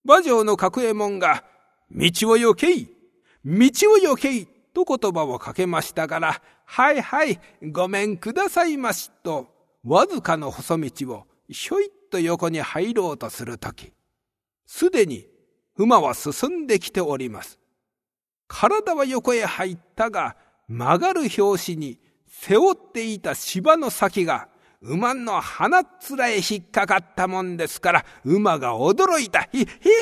馬上の角右衛門が、道をよけい、道をよけい、と言葉をかけましたから、はいはい、ごめんくださいまし、と、わずかの細道をひょいっと横に入ろうとするとき、すでに馬は進んできております。体は横へ入ったが、曲がる拍子に背負っていた芝の先が馬の鼻っ面へ引っかかったもんですから、馬が驚いた。ひ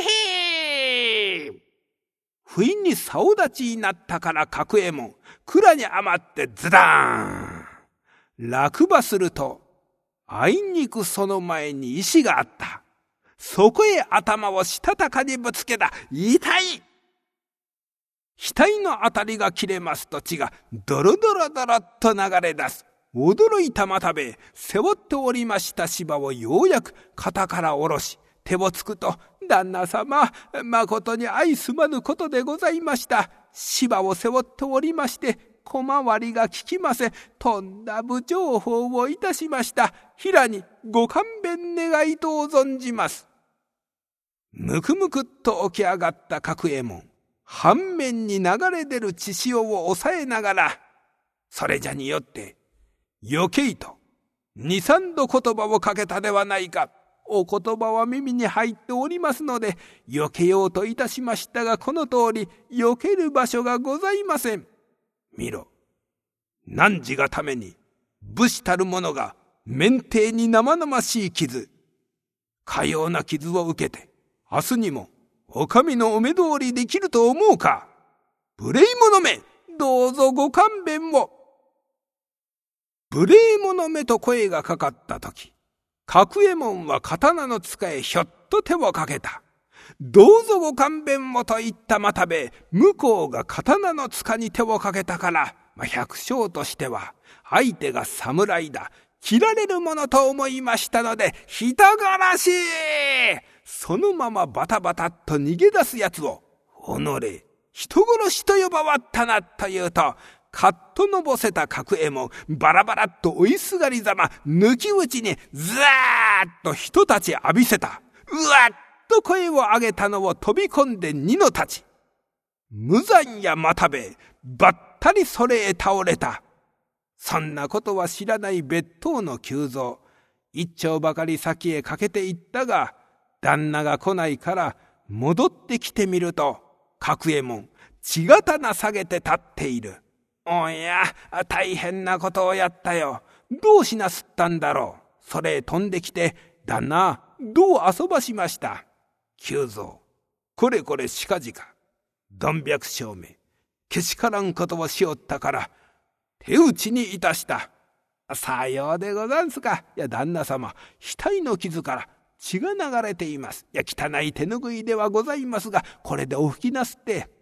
不意に竿立ちになったから角右衛門、蔵に余ってズダーン。落馬すると、あいにくその前に石があった。そこへ頭をしたたかにぶつけた。痛い。額のあたりが切れますと血がドロドロドロっと流れ出す。驚いた又兵衛、背負っておりました芝をようやく肩から下ろし、手をつくと、旦那様、まことに相すまぬことでございました。芝を背負っておりまして、小回りが利きません。とんだ不情報をいたしました。平にご勘弁願いと存じます。むくむくっと起き上がった角右衛門、半面に流れ出る血潮を抑えながら、それじゃによって、よけいと、二三度言葉をかけたではないか。お言葉は耳に入っておりますので、よけようといたしましたが、この通り、よける場所がございません。見ろ。汝がために、武士たる者が、面体に生々しい傷、かような傷を受けて、明日にも、お上のお目通りできると思うか。無礼者め、どうぞご勘弁を。無礼者めと声がかかったとき、角右衛門は刀の塚へひょっと手をかけた。どうぞご勘弁をと言った又兵衛、向こうが刀の塚に手をかけたから、百姓としては、相手が侍だ。切られるものと思いましたので、人殺し！そのままバタバタっと逃げ出すやつを、おのれ、人殺しと呼ばわったな、と言うと、かっとのぼせた角右衛門、バラバラっと追いすがりざま、抜き打ちに、ザーッと一立ち浴びせた。うわっと声を上げたのを飛び込んで二の太刀。無残や又兵衛、ばったりそれへ倒れた。そんなことは知らない別当の久蔵。一丁ばかり先へかけていったが、旦那が来ないから戻ってきてみると、角右衛門、血刀下げて立っている。おや、大変なことをやったよ。どうしなすったんだろう。それへ飛んできて、旦那、どう遊ばしました。久蔵、これこれ近々、どん百姓め、けしからんことをしおったから、手打ちにいたした。さようでござんすか。いや、旦那様、額の傷から血が流れています。いや、汚い手ぬぐいではございますが、これでお拭きなすって。